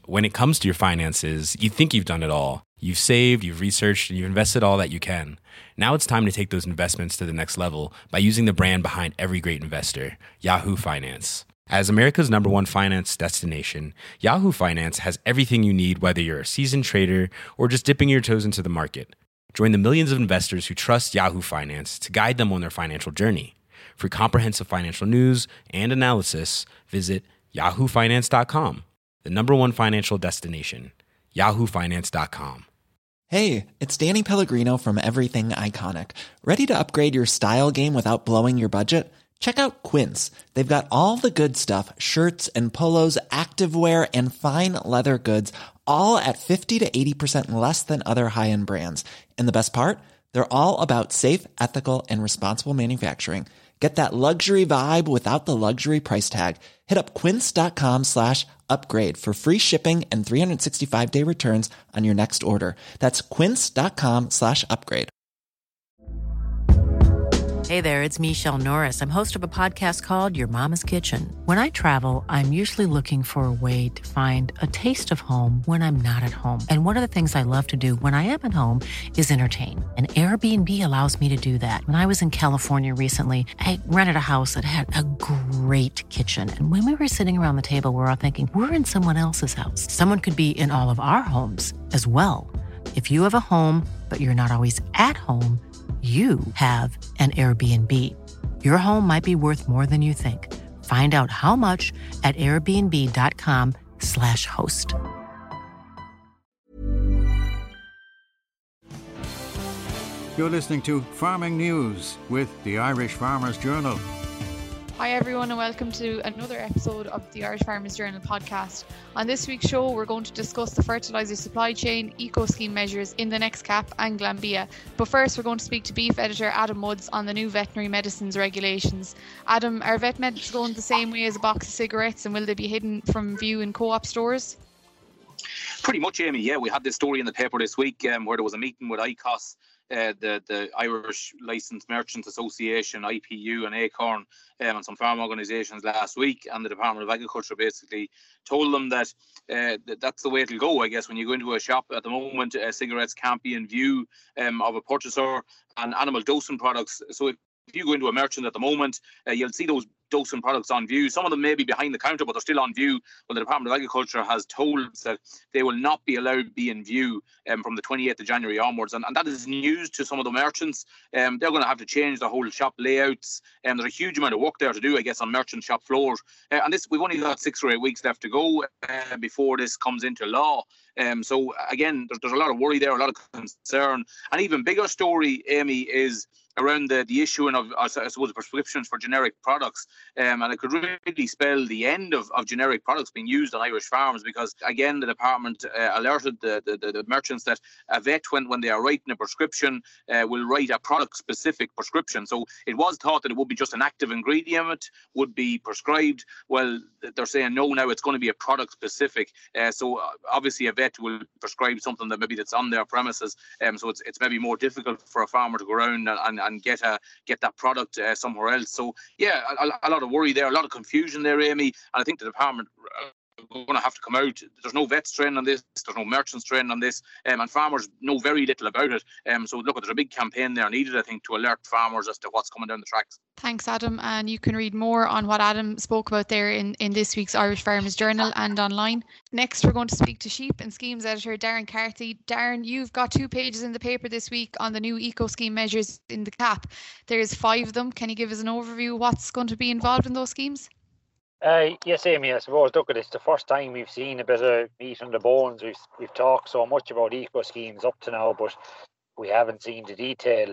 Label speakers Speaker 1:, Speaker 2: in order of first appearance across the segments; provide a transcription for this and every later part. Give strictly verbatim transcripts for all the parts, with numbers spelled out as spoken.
Speaker 1: when it comes to your finances, you think you've done it all. You've saved, you've researched, and you've invested all that you can. Now it's time to take those investments to the next level by using the brand behind every great investor, Yahoo Finance. As America's number one finance destination, Yahoo Finance has everything you need, whether you're a seasoned trader or just dipping your toes into the market. Join the millions of investors who trust Yahoo Finance to guide them on their financial journey. For comprehensive financial news and analysis, visit yahoo finance dot com, the number one financial destination, yahoo finance dot com.
Speaker 2: Hey, it's Danny Pellegrino from Everything Iconic. Ready to upgrade your style game without blowing your budget? Check out Quince. They've got all the good stuff, shirts and polos, activewear, and fine leather goods, all at fifty to eighty percent less than other high-end brands. And the best part? They're all about safe, ethical, and responsible manufacturing. Get that luxury vibe without the luxury price tag. Hit up quince.com slash upgrade for free shipping and three sixty-five day returns on your next order. That's quince.com slash upgrade.
Speaker 3: Hey there, it's Michelle Norris. I'm host of a podcast called Your Mama's Kitchen. When I travel, I'm usually looking for a way to find a taste of home when I'm not at home. And one of the things I love to do when I am at home is entertain. And Airbnb allows me to do that. When I was in California recently, I rented a house that had a great kitchen. And when we were sitting around the table, we were all thinking, we're in someone else's house. Someone could be in all of our homes as well. If you have a home, but you're not always at home, you have an Airbnb. Your home might be worth more than you think. Find out how much at airbnb.com slash host.
Speaker 4: You're listening to Farming News with the Irish Farmers Journal.
Speaker 5: Hi everyone and welcome to another episode of the Irish Farmers Journal podcast. On this week's show we're going to discuss the fertiliser supply chain, eco-scheme measures in the next cap and Glanbia. But first we're going to speak to beef editor Adam Woods on the new veterinary medicines regulations. Adam, are vet meds going the same way as a box of cigarettes and will they be hidden from view in co-op stores?
Speaker 6: Pretty much, Amy. Yeah, we had this story in the paper this week um, where there was a meeting with I C O S, uh, the, the Irish Licensed Merchants Association, I P U and ACORN, um, and some farm organisations last week, and the Department of Agriculture basically told them that uh, th- that's the way it'll go. I guess when you go into a shop at the moment, uh, cigarettes can't be in view um, of a purchaser, and animal dosing products. So if If you go into a merchant at the moment, uh, you'll see those dosing products on view. Some of them may be behind the counter, but they're still on view. Well, the Department of Agriculture has told us that they will not be allowed to be in view um, from the twenty-eighth of January onwards. And, and that is news to some of the merchants. Um, they're going to have to change the whole shop layouts. And um, there's a huge amount of work there to do, I guess, on merchant shop floors. Uh, and this, we've only got six or eight weeks left to go uh, before this comes into law. Um, so, again, there's, there's a lot of worry there, a lot of concern. An even bigger story, Amy, is around the, the issuing of, I suppose, prescriptions for generic products. Um, and it could really spell the end of, of generic products being used on Irish farms because, again, the department uh, alerted the, the, the merchants that a vet, when, when they are writing a prescription, uh, will write a product-specific prescription. So it was thought that it would be just an active ingredient, would be prescribed. Well, they're saying, no, now it's going to be a product-specific. Uh, so obviously a vet will prescribe something that maybe that's on their premises. Um, so it's it's maybe more difficult for a farmer to go around and, and and get a get that product uh, somewhere else. So yeah, a, a lot of worry there, a lot of confusion there, Amy. And I think the department are going to have to come out. There's no vets trained on this. There's no merchants trained on this, um, and farmers know very little about it. Um, so look, there's a big campaign there needed, I think, to alert farmers as to what's coming down the tracks.
Speaker 5: Thanks, Adam. And you can read more on what Adam spoke about there in, in this week's Irish Farmers Journal and online. Next, we're going to speak to Sheep and Schemes editor Darren Carthy. Darren, you've got two pages in the paper this week on the new eco-scheme measures in the cap. There's five of them. Can you give us an overview of what's going to be involved in those schemes?
Speaker 7: Uh, yes, Amy, I suppose, look, it's the first time we've seen a bit of meat on the bones. We've, we've talked so much about eco-schemes up to now, but we haven't seen the detail.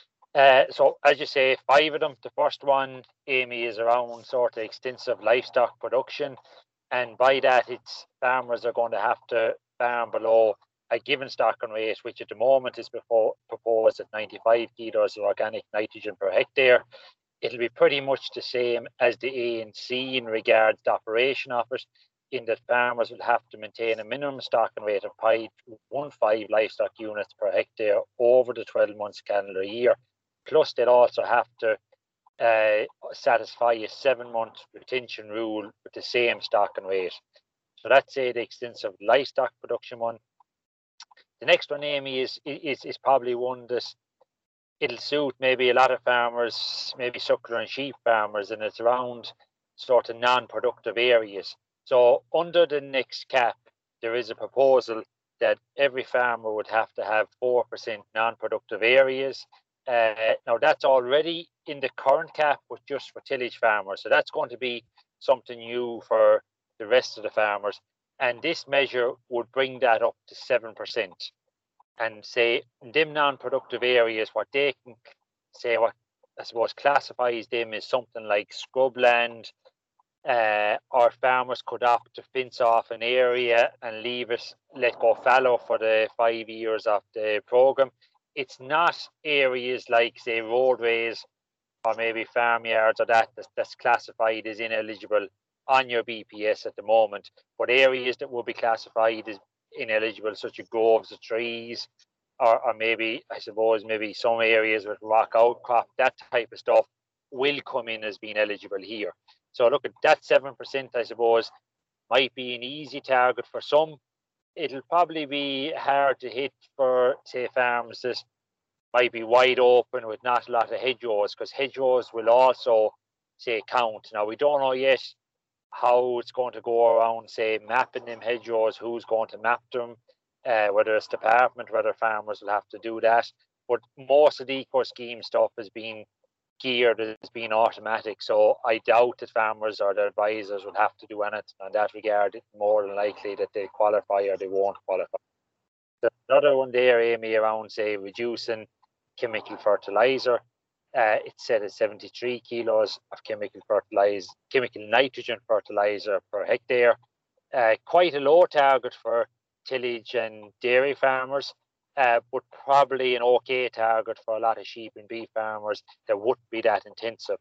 Speaker 7: Uh, so, as you say, five of them. The first one, Amy, is around sort of extensive livestock production. And by that, it's farmers are going to have to farm below a given stocking rate, which at the moment is before, proposed at ninety-five kilos of organic nitrogen per hectare. It'll be pretty much the same as the A N C in regards to operation of it, in that farmers will have to maintain a minimum stocking rate of zero point one five livestock units per hectare over the twelve months calendar year. Plus, they'll also have to uh, satisfy a seven-month retention rule with the same stocking rate. So that's say the extensive livestock production one. The next one, Amy, is is is probably one that it'll suit maybe a lot of farmers, maybe suckler and sheep farmers, and it's around sort of non-productive areas. So under the next cap, there is a proposal that every farmer would have to have four percent non-productive areas. Uh, now that's already in the current cap, but just for tillage farmers. So that's going to be something new for the rest of the farmers. And this measure would bring that up to seven percent. And say them non-productive areas, what they can say, what I suppose classifies them as something like scrubland, uh, or farmers could opt to fence off an area and leave it, let go fallow for the five years of the programme. It's not areas like, say, roadways or maybe farmyards or that that's, that's classified as ineligible on your B P S at the moment, but areas that will be classified as ineligible, such as groves of trees, or, or maybe, I suppose, maybe some areas with rock outcrop, that type of stuff will come in as being eligible here. So look, at that seven percent, I suppose, might be an easy target for some. It'll probably be hard to hit for, say, farms that might be wide open with not a lot of hedgerows, because hedgerows will also, say, count. Now, we don't know yet how it's going to go around, say, mapping them hedgerows, who's going to map them, uh, whether it's department, whether farmers will have to do that. But most of the eco scheme stuff has been geared as being automatic, so I doubt that farmers or their advisors will have to do anything in that regard. It's more than likely that they qualify or they won't qualify. There's another one there, Amy, around, say, reducing chemical fertilizer. Uh, it's set at seventy-three kilos of chemical fertilizer, chemical nitrogen fertilizer per hectare. Uh, quite a low target for tillage and dairy farmers, uh, but probably an okay target for a lot of sheep and beef farmers that wouldn't be that intensive.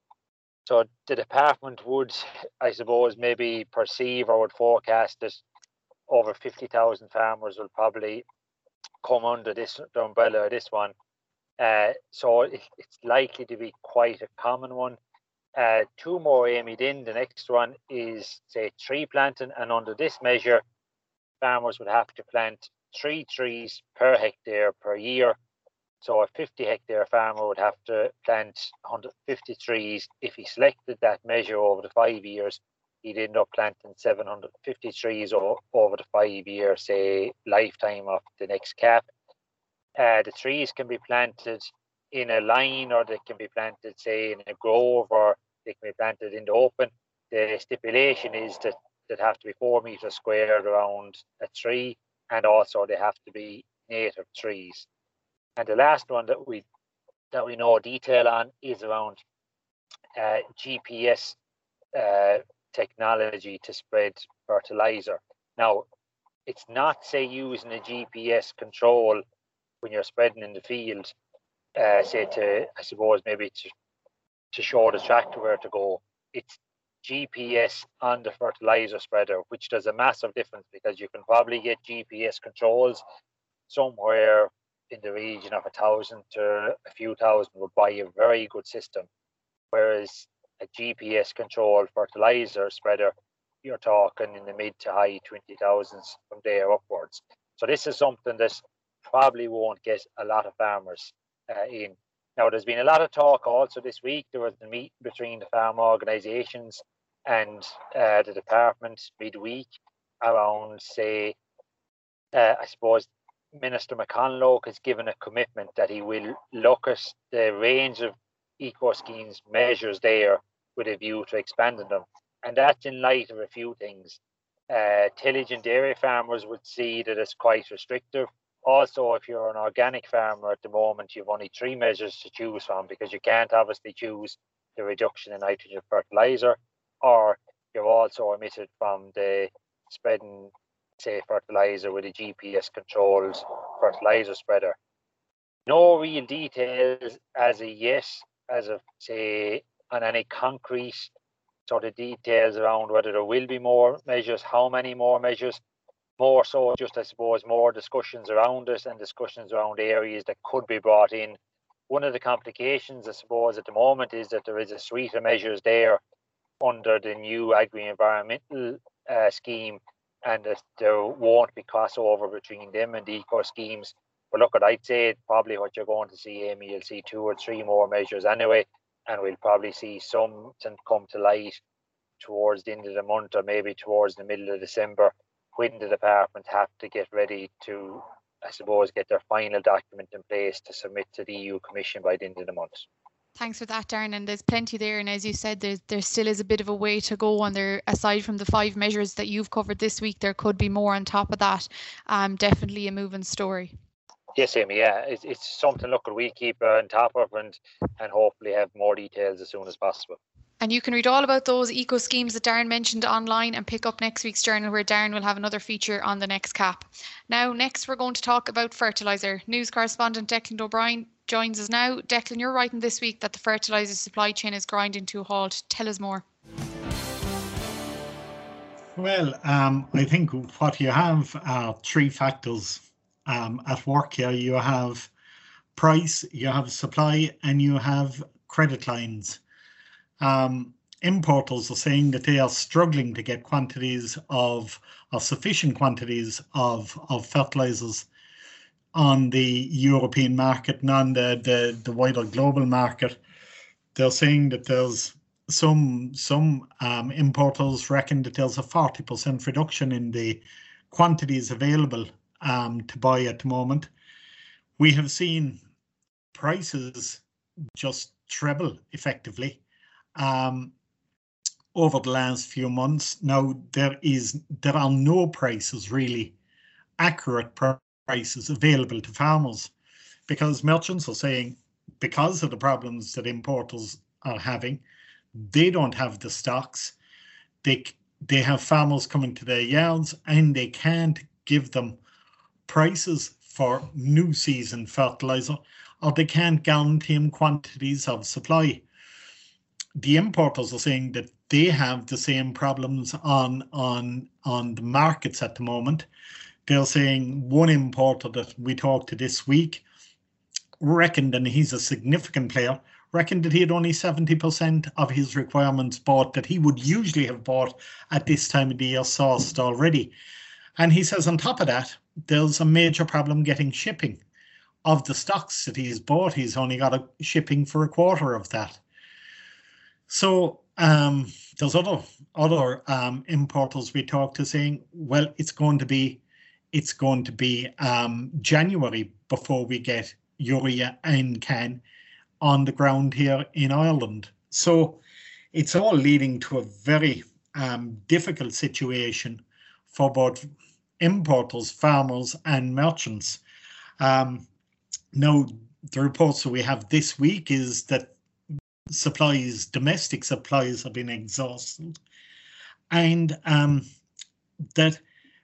Speaker 7: So the department would, I suppose, maybe perceive or would forecast that over fifty thousand farmers will probably come under this the umbrella of this one. Uh, so it, it's likely to be quite a common one. Uh, two more, Amy, then the next one is, say, tree planting, and under this measure, farmers would have to plant three trees per hectare per year. So a fifty hectare farmer would have to plant one hundred fifty trees. If he selected that measure over the five years, he'd end up planting seven hundred fifty trees o- over the five year, say, lifetime of the next cap. Uh, the trees can be planted in a line, or they can be planted, say, in a grove, or they can be planted in the open. The stipulation is that they have to be four meters squared around a tree, and also they have to be native trees. And the last one that we that we know detail on is around uh, G P S uh, technology to spread fertilizer. Now, it's not, say, using a G P S control when you're spreading in the field, uh, say to, I suppose, maybe to, to show the tractor where to go. It's G P S on the fertilizer spreader, which does a massive difference, because you can probably get G P S controls somewhere in the region of a thousand to a few thousand would buy a very good system. Whereas a G P S controlled fertilizer spreader, you're talking in the mid to high twenty thousands from there upwards. So this is something that probably won't get a lot of farmers uh, in. Now, there's been a lot of talk also this week. There was the meeting between the farm organisations and uh, the department midweek around, say, uh, I suppose Minister McConlogue has given a commitment that he will look at the range of eco schemes measures there with a view to expanding them. And that's in light of a few things. Uh, tillage and dairy farmers would see that it's quite restrictive. Also, if you're an organic farmer at the moment, you've only three measures to choose from, because you can't obviously choose the reduction in nitrogen fertilizer, or you're also omitted from the spreading, say, fertilizer with a G P S controlled fertilizer spreader. No real details as of yet, as of, say, on any concrete sort of details around whether there will be more measures, how many more measures. More so just, I suppose, more discussions around it and discussions around areas that could be brought in. One of the complications, I suppose, at the moment is that there is a suite of measures there under the new agri-environmental uh, scheme, and that there won't be crossover between them and the eco schemes. But look, I'd say probably what you're going to see, Amy, you'll see two or three more measures anyway, and we'll probably see something come to light towards the end of the month or maybe towards the middle of December, when the department have to get ready to, I suppose, get their final document in place to submit to the E U Commission by the end of the month.
Speaker 5: Thanks for that, Darren. And there's plenty there. And as you said, there, there still is a bit of a way to go. And there, aside from the five measures that you've covered this week, there could be more on top of that. Um, definitely a moving story.
Speaker 7: Yes, Amy, yeah. It's, it's something, look, we keep uh, on top of and, and hopefully have more details as soon as possible.
Speaker 5: And you can read all about those eco schemes that Darren mentioned online and pick up next week's journal, where Darren will have another feature on the next cap. Now, next we're going to talk about fertiliser. News correspondent Declan O'Brien joins us now. Declan, you're writing this week that the fertiliser supply chain is grinding to a halt. Tell us more.
Speaker 8: Well, um, I think what you have are three factors um, at work here. You have price, you have supply, and you have credit lines. Um, importers are saying that they are struggling to get quantities of, or sufficient quantities of, of fertilizers on the European market and on the, the, the wider global market. They're saying that there's some, some um, importers reckon that there's a forty percent reduction in the quantities available um, to buy at the moment. We have seen prices just treble effectively Um, over the last few months. Now there is there are no prices, really accurate prices available to farmers, because merchants are saying, because of the problems that importers are having, they don't have the stocks. They they have farmers coming to their yards and they can't give them prices for new season fertilizer, or they can't guarantee them quantities of supply. The importers are saying that they have the same problems on on on the markets at the moment. They're saying one importer that we talked to this week reckoned, and he's a significant player, reckoned that he had only seventy percent of his requirements bought that he would usually have bought at this time of the year sourced already. And he says on top of that, there's a major problem getting shipping of the stocks that he's bought. He's only got a shipping for a quarter of that. So um, there's other other um, importers we talked to saying, well, it's going to be it's going to be um, January before we get urea and C A N on the ground here in Ireland. So it's all leading to a very um, difficult situation for both importers, farmers, and merchants. Um, now, the reports that we have this week is that supplies, domestic supplies, have been exhausted, and um, that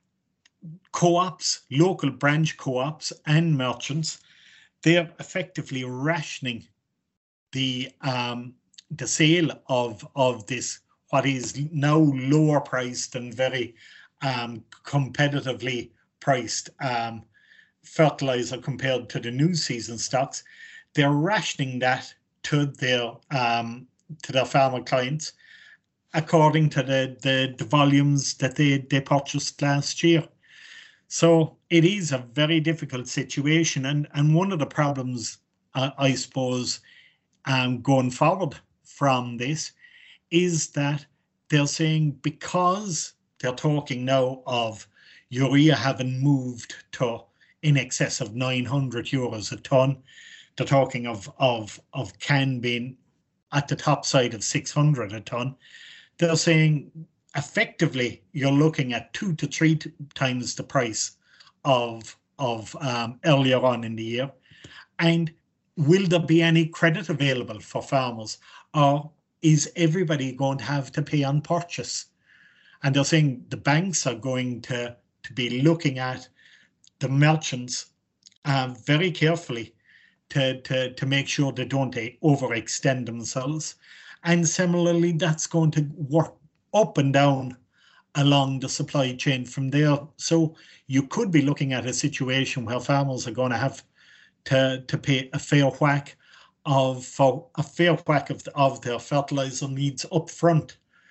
Speaker 8: co-ops, local branch co-ops and merchants, they're effectively rationing the um, the sale of of this, what is now lower priced and very um, competitively priced um, fertilizer compared to the new season stocks. They're rationing that to their um, to their farmer clients according to the, the, the volumes that they, they purchased last year. So it is a very difficult situation, and, and one of the problems, uh, I suppose, um, going forward from this is that they're saying, because they're talking now of urea having moved to in excess of nine hundred euros a tonne, they're talking of, of, of C A N being at the top side of six hundred a tonne. They're saying effectively you're looking at two to three t- times the price of, of um, earlier on in the year. And will there be any credit available for farmers, or is everybody going to have to pay on purchase? And they're saying the banks are going to, to be looking at the merchants uh, very carefully to, to, to make sure they don't uh, overextend themselves. And similarly, that's going to work up and down along the supply chain from there. So you could be looking at a situation where farmers are going to have to, to pay a fair whack of for a fair whack of, of their fertilizer needs up front.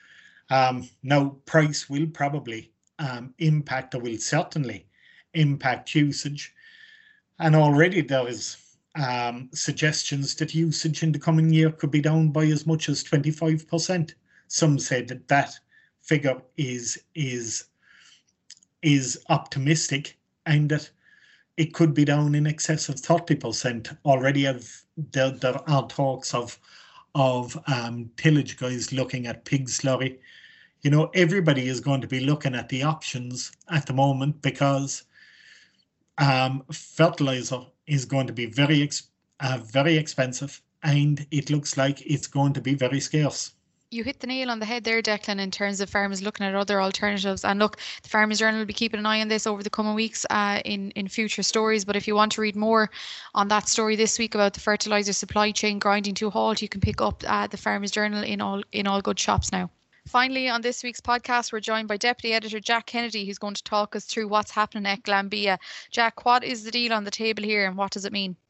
Speaker 8: Um, now, price will probably um, impact, or will certainly impact usage. And already there is um, suggestions that usage in the coming year could be down by as much as twenty-five percent. Some say that that figure is is is optimistic, and that it could be down in excess of thirty percent. Already have, there, there are talks of of um, tillage guys looking at pig slurry. You know, everybody is going to be looking at the options at the moment, because um, fertilizer is going to be very ex- uh, very expensive, and it looks like it's going to be very scarce.
Speaker 5: You hit the nail on the head there, Declan, in terms of farmers looking at other alternatives. And look, the Farmers Journal will be keeping an eye on this over the coming weeks uh, in, in future stories. But if you want to read more on that story this week about the fertiliser supply chain grinding to a halt, you can pick up uh, the Farmers Journal in all in all good shops now. Finally, on this week's podcast, we're joined by Deputy Editor Jack Kennedy, who's going to talk us through what's happening at Glanbia. Jack, what is the deal on the table here, and what does it mean?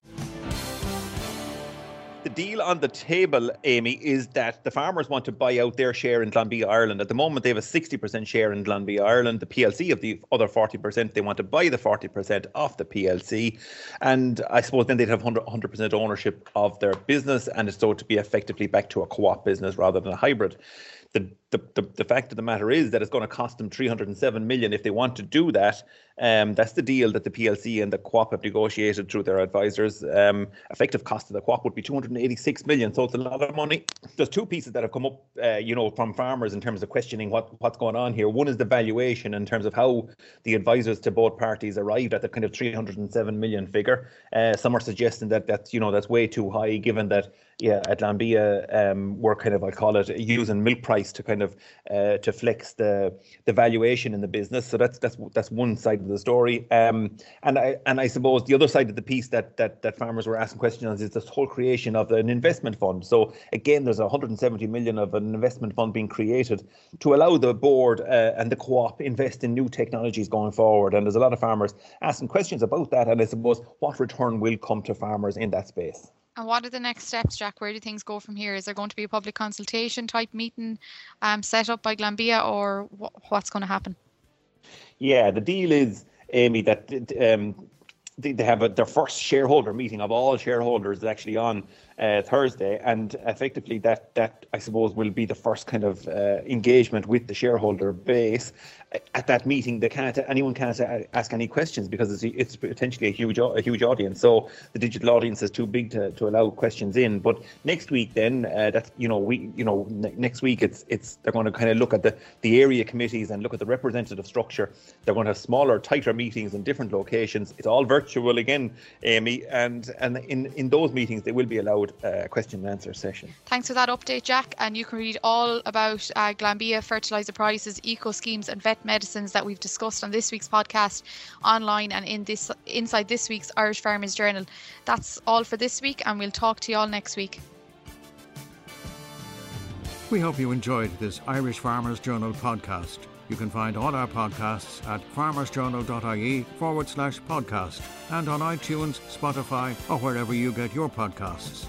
Speaker 9: The deal on the table, Amy, is that the farmers want to buy out their share in Glanbia Ireland. At the moment, they have a sixty percent share in Glanbia Ireland. The P L C of the other forty percent, they want to buy the forty percent off the P L C. And I suppose then they'd have one hundred percent ownership of their business, and it's so to be effectively back to a co-op business rather than a hybrid. The, the, the, the fact of the matter is that it's going to cost them three hundred seven million if they want to do that. Um, that's the deal that the P L C and the co-op have negotiated through their advisors. Um, effective cost of the co-op would be two hundred eighty-six million, so it's a lot of money. There's two pieces that have come up, uh, you know, from farmers in terms of questioning what, what's going on here. One is the valuation in terms of how the advisors to both parties arrived at the kind of three hundred seven million figure. Uh, some are suggesting that that's, you know, that's way too high, given that, yeah, at Glanbia, um, we're kind of, I call it, using milk price to kind of uh, to flex the the valuation in the business. So that's that's that's one side of the story. Um, and I and I suppose the other side of the piece that that that farmers were asking questions on is this whole creation of an investment fund. So again, there's one hundred seventy million of an investment fund being created to allow the board uh, and the co-op invest in new technologies going forward. And there's a lot of farmers asking questions about that. And I suppose what return will come to farmers in that space.
Speaker 5: And what are the next steps, Jack? Where do things go from here? Is there going to be a public consultation type meeting um, set up by Glanbia, or wh- what's going to happen?
Speaker 9: Yeah, the deal is, Amy, that um, they, they have a, their first shareholder meeting of all shareholders actually on uh, Thursday, and effectively that that I suppose will be the first kind of uh, engagement with the shareholder base. At that meeting, they can't anyone can't ask any questions because it's it's potentially a huge a huge audience. So the digital audience is too big to, to allow questions in. But next week, then uh, that's you know we you know ne- next week it's it's they're going to kind of look at the the area committees and look at the representative structure. They're going to have smaller, tighter meetings in different locations. It's all virtual again, Amy, and and in in those meetings they will be allowed a question and answer session.
Speaker 5: Thanks for that update, Jack. And you can read all about uh, Glanbia fertiliser prices, eco schemes, and vet medicines that we've discussed on this week's podcast online and in this inside this week's Irish Farmers Journal. That's all for this week, and we'll talk to you all next week.
Speaker 4: We hope you enjoyed this Irish Farmers Journal podcast. You can find all our podcasts at farmersjournal.ie forward slash podcast and on iTunes, Spotify, or wherever you get your podcasts.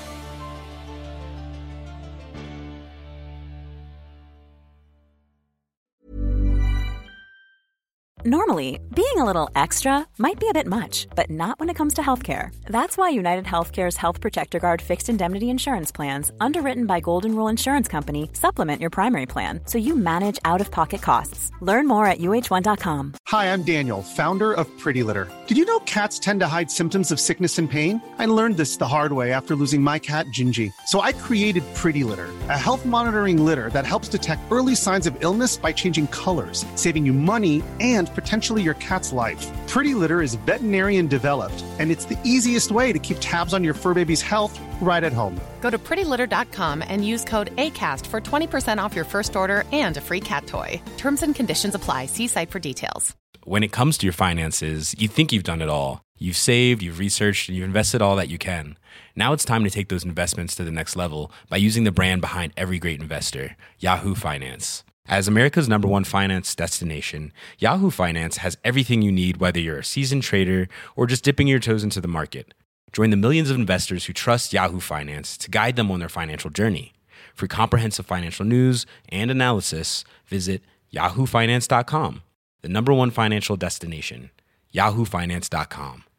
Speaker 10: Normally, being a little extra might be a bit much, but not when it comes to healthcare. That's why United Healthcare's Health Protector Guard fixed indemnity insurance plans, underwritten by Golden Rule Insurance Company, supplement your primary plan so you manage out-of-pocket costs. Learn more at U H one dot com.
Speaker 11: Hi, I'm Daniel, founder of Pretty Litter. Did you know cats tend to hide symptoms of sickness and pain? I learned this the hard way after losing my cat, Gingy. So I created Pretty Litter, a health monitoring litter that helps detect early signs of illness by changing colors, saving you money and potentially your cat's life. Pretty Litter is veterinarian developed, and it's the easiest way to keep tabs on your fur baby's health right at home.
Speaker 12: Go to pretty litter dot com and use code ACAST for twenty percent off your first order and a free cat toy. Terms and conditions apply. See site for details.
Speaker 1: When it comes to your finances, you think you've done it all. You've saved, you've researched, and you've invested all that you can. Now it's time to take those investments to the next level by using the brand behind every great investor, Yahoo Finance. As America's number one finance destination, Yahoo Finance has everything you need, whether you're a seasoned trader or just dipping your toes into the market. Join the millions of investors who trust Yahoo Finance to guide them on their financial journey. For comprehensive financial news and analysis, visit yahoo finance dot com, the number one financial destination, yahoo finance dot com.